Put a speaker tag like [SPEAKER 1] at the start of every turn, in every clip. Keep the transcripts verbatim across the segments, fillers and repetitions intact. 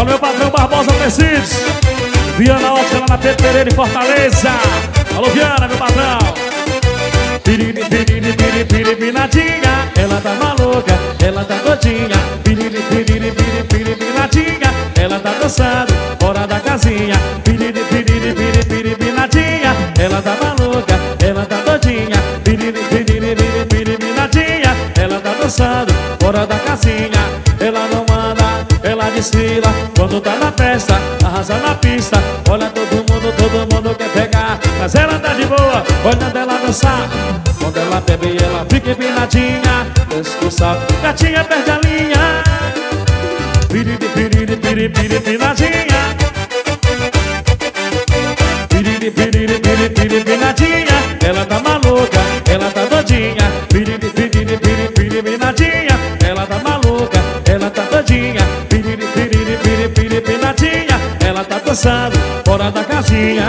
[SPEAKER 1] Olha meu patrão Barbosa Tecidos, Viana Ótica lá na Pedro Pereira em Fortaleza. Alô Viana, meu patrão. Piriri, piriri, piriri, piriri, pinadinha. Ela tá maluca, ela tá doidinha. Piriri, piriri, piriri, piriri, pinadinha. Ela tá dançando fora da casinha. Piriri, piriri, piriri, piriri, pinadinha. Ela tá maluca, ela tá doidinha. Piriri, piriri, piriri, piriri, pinadinha. Ela tá dançando fora da casinha. Ela não manda, ela desfila quando tá na festa, arrasa na pista. Olha todo mundo, todo mundo quer pegar, mas ela tá de boa, olhando ela dançar. Quando ela bebe, ela fica empinadinha. Desce o sal, gatinha perde a linha. Piriri, piriri, piriri, piriri, pinadinha. Piriri, piriri, piriri, piriri, pinadinha. Ela tá maluca, ela tá doidinha. Piriri, piriri, piriri, piriri, pinadinha. Ela tá maluca, ela tá doidinha. Piriri, piriri, piriri, piriri, pinadinha. Ela tá dançando fora da casinha.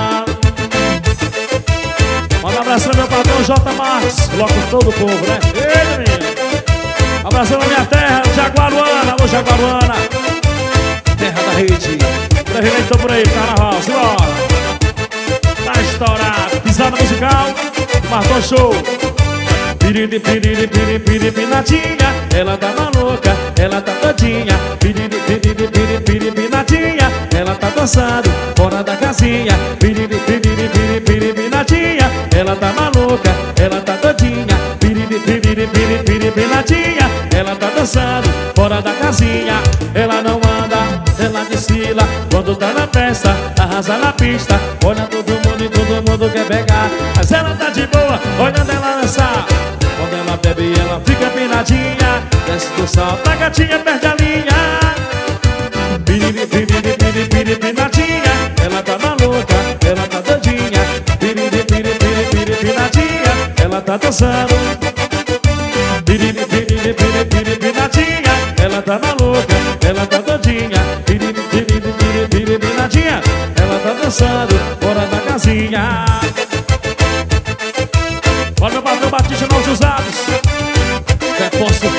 [SPEAKER 1] Manda um abraço pro meu patrão J. Marques, coloca todo o povo, né? Ei, menino. Abração na minha terra, Jaguaruana. Alô, Jaguaruana, terra da rede. Presidente por aí, carnaval, simbora. Tá estourado, pisada musical, Marcou Show. Piriri, piriri, piriri, piriri, pinadinha. Ela tá maluca, ela tá todinha. Piriri, piriri, piriri, piriri, pinadinha. Ela tá dançando fora da casinha. Piriri, piriri, piriri, piriri, pinadinha. Ela tá maluca, ela tá todinha. Piriri, piriri, piriri, piriri, pinadinha. Ela tá dançando fora da casinha. Ela não anda, ela desfila quando tá na festa, arrasa na pista. Olha todo mundo e todo mundo quer pegar, mas ela tá de boa, olhando ela dançar. Quando ela bebe, ela fica pinadinha. Desce do salto, a gatinha perde a linha. Piriri, piriri, piriri, piriri, pinadinha. Ela tá maluca, ela tá doidinha. Piriri, piriri, piriri, piriri, pinadinha. Ela tá dançando. Piriri, piriri, piriri, piriri, pinadinha. Ela tá maluca, ela tá doidinha. Piriri, piriri, piriri, piriri, pinadinha. Ela tá dançando fora da casinha. Olha meu patrão Batista Novos Usados, Depósito